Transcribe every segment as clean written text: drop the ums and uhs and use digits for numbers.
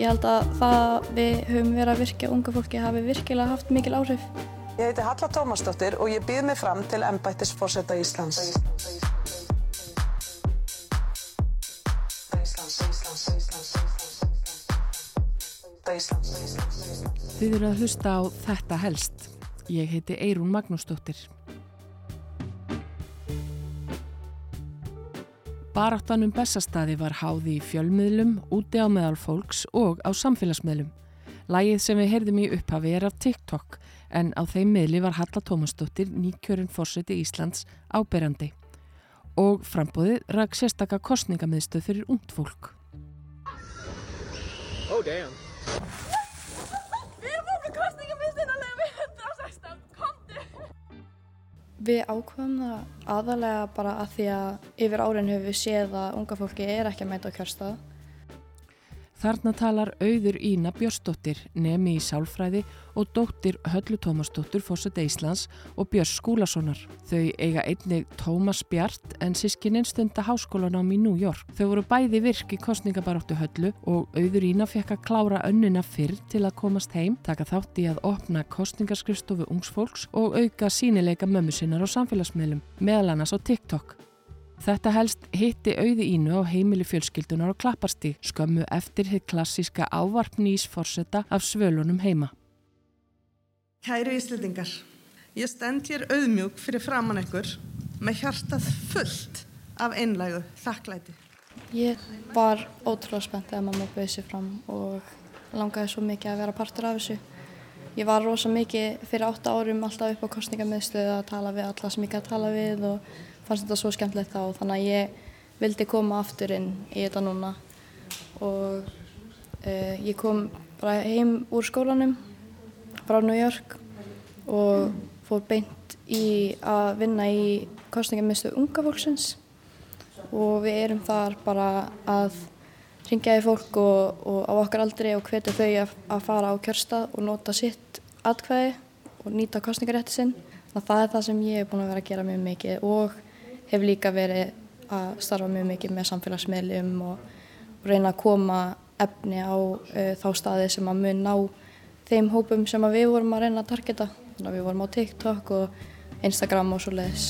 Ég held að það við höfum verið að virkja unga fólki hafi virkilega haft mikil áhrif. Ég heiti Halla Tómasdóttir og ég býð mig fram til embættis forseta Íslands. Þið eru að hlusta á Þetta helst. Ég heiti Eyrún Magnúsdóttir. Baráttan Bessastaði var háð í fjölmiðlum, úti á meðal fólks og á samfélagsmiðlum. Lagið sem við heyrðum í upphafi af TikTok, en á þeim miðli var Halla Tómasdóttir nýkjörinn forseti Íslands áberandi. Og framboðið rak sérstaka kosningamiðstöð fyrir ungt fólk. Oh, damn. Við erum búin með kosningamiðstöðinarlega við 116, komdu! Við ákveðum það aðalega bara að því að yfir árin höfum við séð að unga fólki ekki að mæta á kjörstað. Þarna talar Auður Ína Björnsdóttir, nemi í sálfræði og dóttir Höllu Tómasdóttur forseta Íslands og Björns Skúlasonar. Þau eiga einnig Tómas Bjart en systkinin stunda háskólanám í New York. Þau voru bæði virk í kosningabaráttu Höllu og Auður Ína fékk að klára önnina fyrr til að komast heim, taka þátt í að opna kosningaskrifstofu ungs fólks og auka sýnileika mömmu sinnar á samfélagsmiðlum, meðal annars á TikTok. Þetta helst hitti Auði Ínu á heimili fjölskyldunar á Klapparstíg, skömmu eftir hið klassíska ávarp nýs forseta af svölunum heima. Kæru Íslendingar, ég stend hér auðmjúk fyrir framan ykkur með hjartað fullt af einlægu þakklæti. Ég var ótrúlega spennt þegar mamma bauð sig fram og langaði svo mikið að vera partur af þessu. Ég var rosa mikið fyrir 8 árum alltaf upp á kosningamiðstöð að tala við alla sem ég gæti að tala við og fannst þetta svo skemmtilegt þá, þannig að ég vildi koma aftur inn í þetta núna og ég kom bara heim úr skólanum frá New York og fór beint í að vinna í kosningamiðstöð unga fólksins og við erum þar bara að hringja í fólk og á okkar aldri og hvetja þau að fara á kjörstað og nota sitt atkvæði og nýta kosningarétti sinn. Það er það sem ég búin að vera að gera mjög mikið og hef líka verið að starfa mjög mikið með samfélagsmiðlum og reyna að koma efni á þá staði sem að mun ná þeim hópum sem að við vorum að reyna að targeta. Þannig að við vorum á TikTok og Instagram og svoleiðis.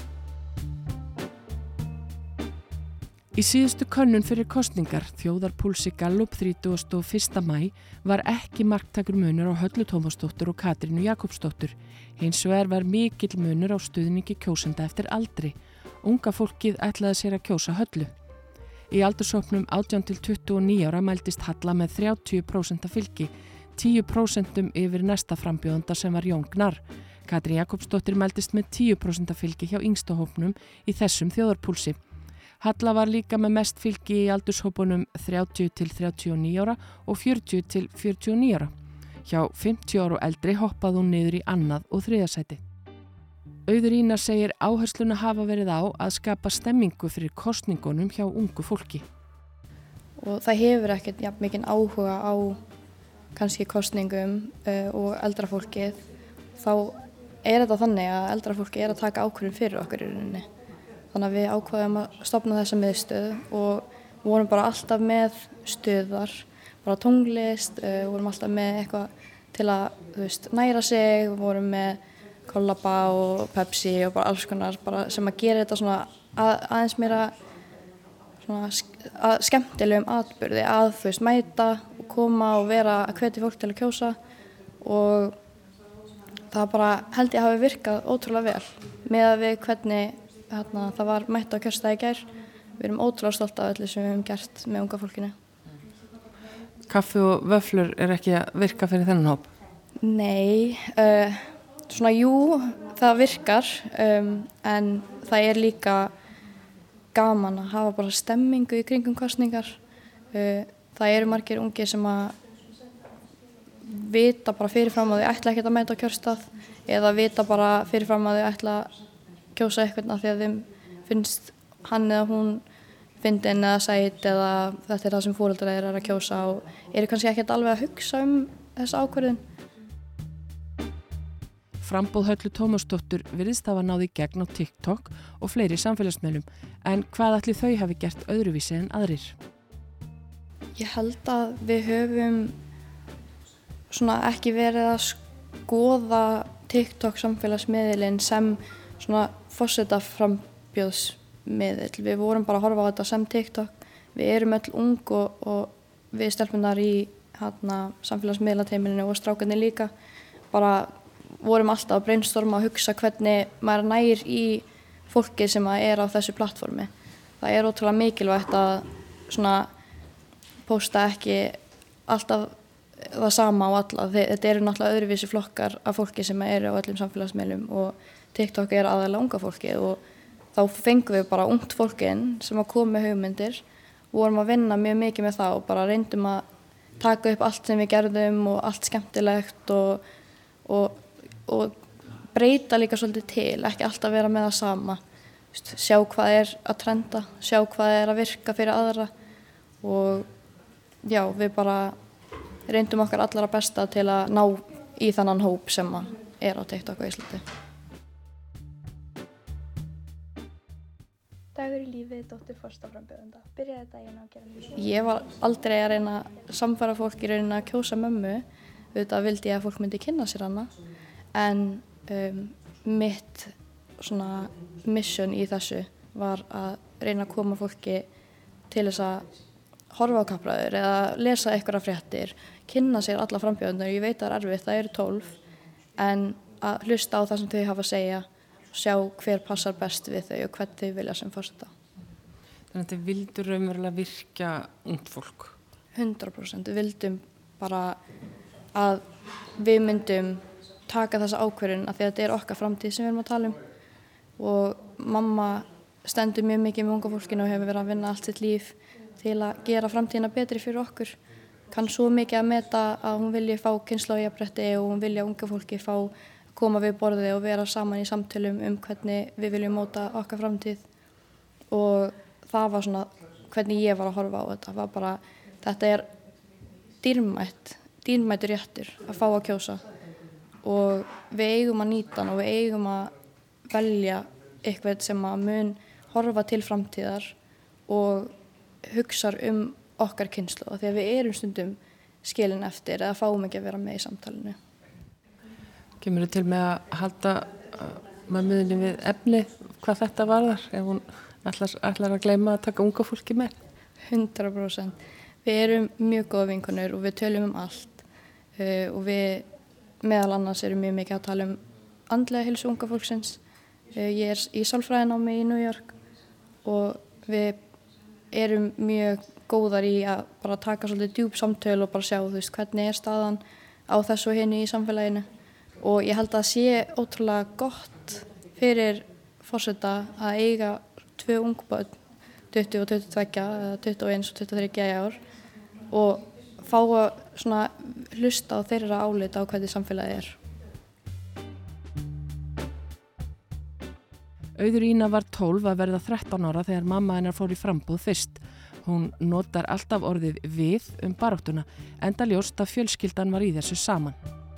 Í síðustu könnun fyrir kosningar, þjóðarpúlsi Gallup 31. maí, var ekki marktækur munur á Höllu Tómasdóttur og Katrínu Jakobsdóttur. Hins vegar var mikill munur á stuðningi kjósenda eftir aldri. Unga fólkið ætlaði sér að kjósa Höllu. Í aldurshópnum 18 til 29 ára mældist Halla með 30% fylgi, 10% yfir næsta frambjóðanda sem var Jón Gnarr. Katrín Jakobsdóttir mældist með 10% fylgi hjá yngsta hópnum í þessum þjóðarpúlsi. Halla var líka með mest fylgi í aldurshópunum 30 til 39 ára og 40 til 49 ára. Hjá 50 ára og eldri hoppaði hún niður í annað og þriðja sæti. Auður Ína segir áhersluna hafa verið á að skapa stemmingu fyrir kosningunum hjá ungu fólki. Og það hefur ekkert jafn mikinn áhuga á kannski kosningum og eldra fólkið. Þá er þetta þannig að eldra fólki að taka ákvörðun fyrir okkur í rauninni. Þannig að við ákváðum að stofna þessa miðstöð og vorum bara alltaf með stöðar, bara tónlist, vorum alltaf með eitthvað til að næra sig, vorum með kollaba og Pepsi og bara alls konar bara sem að gera þetta svona aðeins meira svona skemmtilegum atburði að mæta og koma og vera að hvetja fólk til að kjósa og það bara held ég hafi virkað ótrúlega vel með að við hvernig það var mætt á kjörstað í gær. Við erum ótrúlega stolt af öllu sem við höfum gert með unga fólkinu. Kaffi og vöfflur ekki að virka fyrir þennan hóp? Nei, jú, það virkar en það er líka gaman að hafa bara stemmingu í kringum kosningar. Það eru margir ungir sem að vita bara fyrirfram að þau ætla ekkert að mæta á kjörstað eða vita bara fyrirfram að þau ætla kjósa eitthvað af því að þeim finnst hann eða hún fyndin eða sæt eða þetta er það sem foreldrar eru að kjósa og eru kannski ekkert alveg að hugsa þessa ákvörðun. Framboð Höllu Tómasdóttur virðist hafa náð í gegn á TikTok og fleiri samfélagsmiðlum, en hvað ætli þau hafi gert öðruvísi en aðrir? Ég held að við höfum svona ekki verið að skoða TikTok samfélagsmiðilinn sem svona forsetaframbjóðsmiðill. Við vorum bara að horfa á þetta sem TikTok. Við erum öll ung og við stelpunar í samfélagsmiðlateyminu og strákarnir líka bara vorum alltaf að brainstorma og hugsa hvernig maður nær í fólki sem er á þessu plattformi. Það er ótrúlega mikilvægt að svona pósta ekki alltaf það sama á alla. Þetta eru náttúrulega öðruvísi flokkar af fólki sem eru á öllum samfélagsmiðlum og TikTok er aðalega unga fólki og þá fengum við bara ungt fólkin sem að koma með hugmyndir og vorum að vinna mjög mikið með það og bara reyndum að taka upp allt sem við gerðum og allt skemmtilegt og breyta líka svolítið til, ekki alltaf vera með það sama. Sjá hvað er að trenda, sjá hvað er að virka fyrir aðra og já, við bara reyndum okkar allra besta til að ná í þannan hóp sem er á TikTok á Íslandi. Dagur í lífi dóttur forsetaframbjóðanda. Byrjaði daginn á að gera mjög. Ég var aldrei að reyna að samfara fólk í rauninni að kjósa mömmu. Auðvitað vildi ég að fólk myndi kynna sér hana. En mitt svona mission í þessu var að reyna að koma fólki til þess að horfa á kappræður eða lesa einhverja fréttir, kynna sér alla frambjóðendur. Ég veit að það er erfitt, það eru 12, en að hlusta á það sem þau hafa að segja og sjá hver passar best við þau og hvern þau vilja sem forseta. Þannig að þið vildur raunverulega virkja ungt fólk? 100%. Við vildum bara að við myndum taka þessa ákvörðun af því að þetta er okkar framtíð sem við erum að tala um. Og mamma stendur mjög mikið með unga fólkinu og hefur verið að vinna allt sitt líf til að gera framtíðina betri fyrir okkur. Kann svo mikið að meta að hún vilji fá kynslóðajafnrétti og hún vilja unga fólki fá koma við borðið og vera saman í samtölum hvernig við viljum móta okkar framtíð. Og það var svona hvernig ég var að horfa á þetta. Var bara, þetta er dýrmætur réttur að fá að kjósa. Og við eigum að nýta hann og við eigum að velja eitthvað sem að mun horfa til framtíðar og hugsar okkar kynslóð því að við erum stundum skilin eftir eða fáum ekki að vera með í samtalinu. Kemur þið til með að halda mömmuðinni við efni hvað þetta varðar ef hún ætlar að gleyma að taka unga fólki með? 100%. Við erum mjög góða vinkonur og við tölum allt og við meðal annars erum mjög mikið að tala andlega heilsu unga fólksins. Ég er í sálfræðinámi í New York og við erum mjög góðar í að bara taka svolítið djúp samtöl og bara sjá hvernig er staðan á þessu og hinu í samfélaginu. Og ég held að það sé ótrúlega gott fyrir forseta að eiga 2 ungbörn, 20 og 22, 21 og 23 ár og fá að svona hlusta á þeirra álit á hvernig samfélagið er. Auður Ína var 12 að verða 13 ára þegar mamma hennar fór í framboð fyrst. Hún notar alltaf orðið við baráttuna, enda ljóst að fjölskyldan var í þessu saman.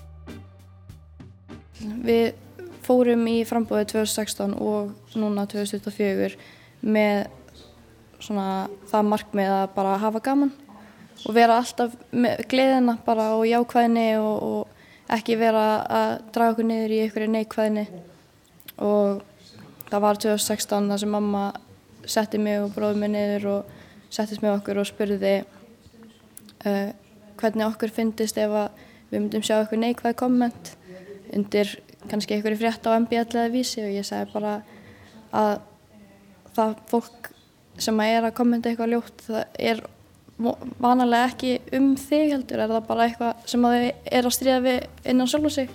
Við fórum í framboðið 2016 og núna 2024 með svona það markmið að bara hafa gaman og vera alltaf með gleðina bara og jákvæðni og ekki vera að draga okkur niður í einhverju neikvæðni. Og það var 2016 þar sem mamma setti mig og bróður mig niður og settist með okkur og spurði hvernig okkur fyndist ef að við myndum sjá eitthvað neikvæð komment undir kannski einhverju frétt á MBL eða Vísi og ég sagði bara að það fólk sem er að kommenta eitthvað ljótt það er vanalega ekki þig heldur, er það bara eitthvað sem að þau er að stríða við innan sjálfu sig.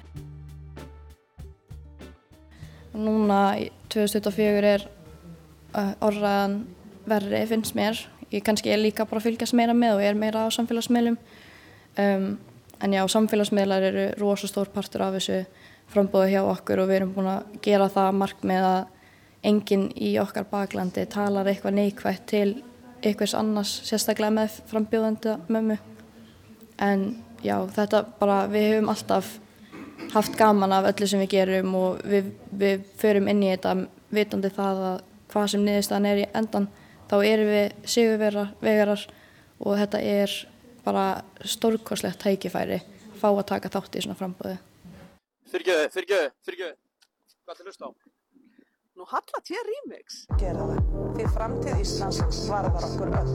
Núna í 2024 er orðræðan verri finnst mér. Ég kannski er líka bara að fylgjast meira með og er meira á samfélagsmiðlum. En já, samfélagsmiðlar eru rosa stór partur af þessu framboði hjá okkur og við erum búin að gera það markmið að enginn í okkar baklandi talar eitthvað neikvætt til einhvers annars, sérstaklega með frambjóðanda mömmu. En já, þetta bara, við höfum alltaf haft gaman af öllu sem við gerum og við förum inn í þetta vitandi það að hvað sem niðurstaðan er í endan, þá erum við sigurvegarar og þetta bara stórkostlegt tækifæri fá að taka þátt í svona framboði. Fyrirgefðu. Hvað til hlusta á? Nú Halla T remix. Gera það. Því framtíð Íslands varðar okkur öll.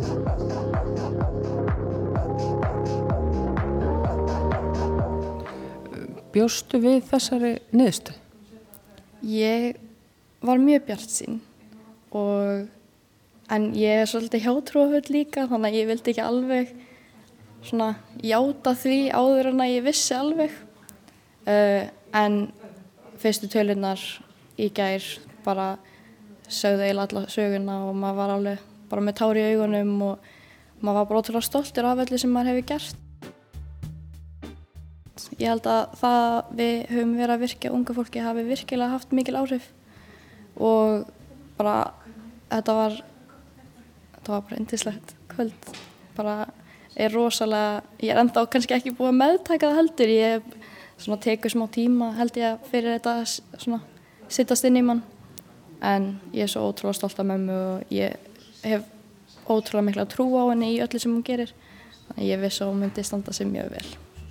Bjóstu við þessari niðurstöðu? Ég var mjög bjartsýn en ég svolítið hjátrúafull líka, þannig að ég vildi ekki alveg svona játa því áður en að ég vissi alveg. En fyrstu tölurnar í gær bara sögðu eiginlega alla söguna og maður var alveg bara með tár í augunum og maður var bara ótrúlega stoltur af öllu sem maður hefur gert. Ég held að það við höfum verið að virkja unga fólki hafi virkilega haft mikil áhrif og bara þetta var bara yndislegt kvöld. Bara rosalega, ég ennþá kannski ekki búið að meðtaka það heldur. Ég svona tekur smá tíma held ég fyrir þetta svona sittast inn í mann. En ég svo ótrúlega stolt af mömmu og ég hef ótrúlega mikla trú á henni í öllu sem hún gerir. Þannig að ég viss að hún myndi standa sig mjög vel.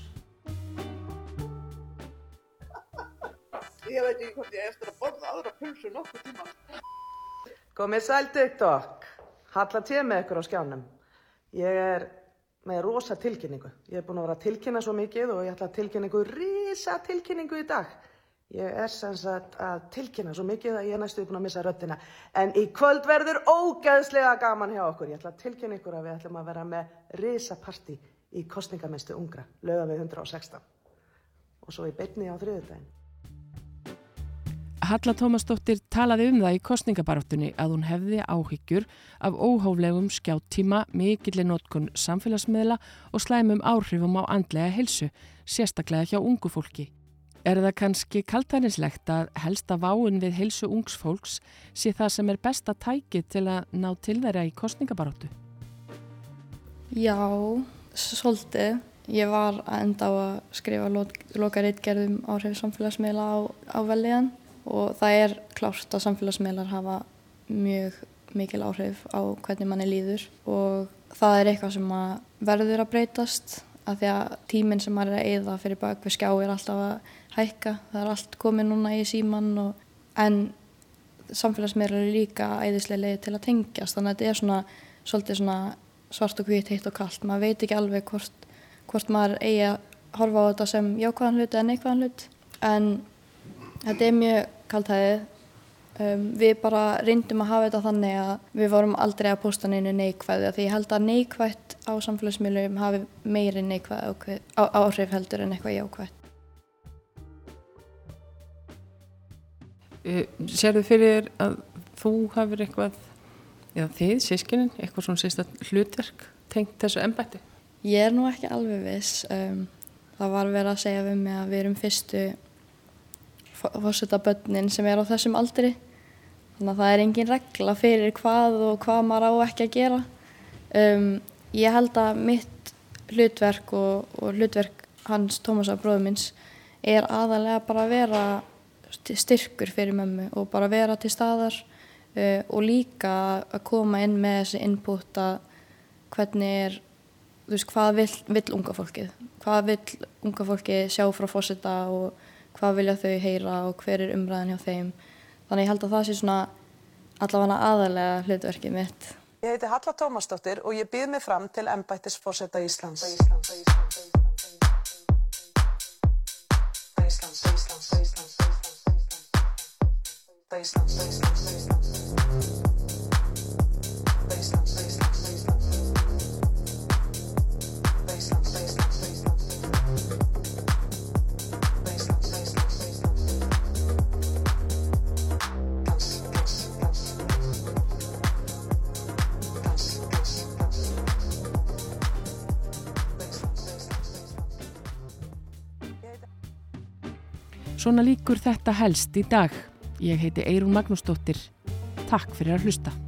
Ég veit ekki hvort ég eftir að borða aðra pulsu nokkuð tíma. Komið sæl TikTok. Halla T með ykkur á skjánum. Ég með rosa tilkynningu. Ég búin að vera að tilkynna svo mikið og ég ætla að tilkynna ykkur risa tilkynningu í dag. Ég sem sagt að tilkynna svo mikið að ég næstu búin að missa röddina. En í kvöld verður ógeðslega gaman hjá okkur. Ég ætla að tilkynna ykkur að við ætlum að vera með risa partí í kosningamennstu ungra, Laugaveg 116. Og svo í beinni á þriðjudaginn. Halla Tómasdóttir talaði það í kosningabaráttunni að hún hefði áhyggjur af óhóflegum skjáttíma, mikilli notkun samfélagsmiðla og slæmum áhrifum á andlega heilsu, sérstaklega hjá ungu fólki. Það kannski kaldhæðnislegt að helsta váin við heilsu ungs fólks sé það sem besta tæki til að ná til þeirra í kosningabaráttu? Já, svolítið. Ég var að enda á að skrifa lokaritgerð áhrif samfélagsmiðla á vellíðan. Og það klárt að samfélagsmiðlar hafa mjög mikil áhrif á hvernig manni líður og það eitthvað sem verður að breytast af því að tíminn sem maður að eyða fyrir bak við skjá alltaf að hækka. Það allt komið núna í símann en samfélagsmiðlar líka æðislega leið til að tengjast. Þannig að þetta svona svolítið svona svart og hvítt, heitt og kalt. Maður veit ekki alveg hvort maður eigi að horfa á þetta sem jákvæðan hlut eða neikvæðan hlut. En þetta mjög kaldhæðið. Við bara reyndum að hafa þetta þannig að við vorum aldrei að posta neinu neikvæðu því ég held að neikvætt á samfélagsmiðlum hafi meiri neikvæð áhrif heldur en eitthvað jákvætt. Sérðu fyrir að þú hafir eitthvað, eða þið, systkinin, eitthvað svona sérstakt hlutverk tengt þessu embætti? Ég nú ekki alveg viss. Það var verið að segja við mig að við erum fyrstu forsetabörnin sem á þessum aldri. Þannig að það engin regla fyrir hvað og hvað maður á ekki að gera. Ég held að mitt hlutverk og hlutverk hans Tómasar bróður minns aðalega bara að vera styrkur fyrir mömmu og bara vera til staðar og líka að koma inn með þessi input að hvernig hvað vill unga fólkið? Hvað vill unga fólkið sjá frá forseta og hvað vilja þau heyra og hver umræðan hjá þeim. Þannig ég held að það sé svona allavega aðalega hlutverkið mitt. Ég heiti Halla Tómasdóttir og ég býð mig fram til embættis forseta Íslands. Svona lýkur þetta helst í dag. Ég heiti Eyrún Magnúsdóttir. Takk fyrir að hlusta.